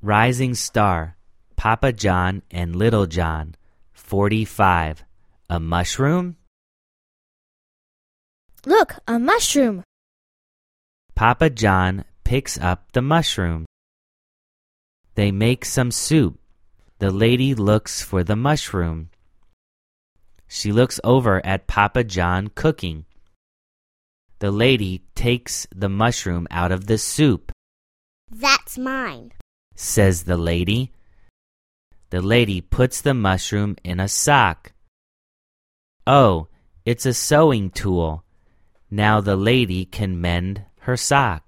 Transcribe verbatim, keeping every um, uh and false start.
Rising Star, Papa John and Little John, forty-five. A mushroom? Look, a mushroom! Papa John picks up the mushroom. They make some soup. The lady looks for the mushroom. She looks over at Papa John cooking. The lady takes the mushroom out of the soup. That's mine, says the lady. The lady puts the mushroom in a sock. Oh, it's a sewing tool. Now the lady can mend her sock.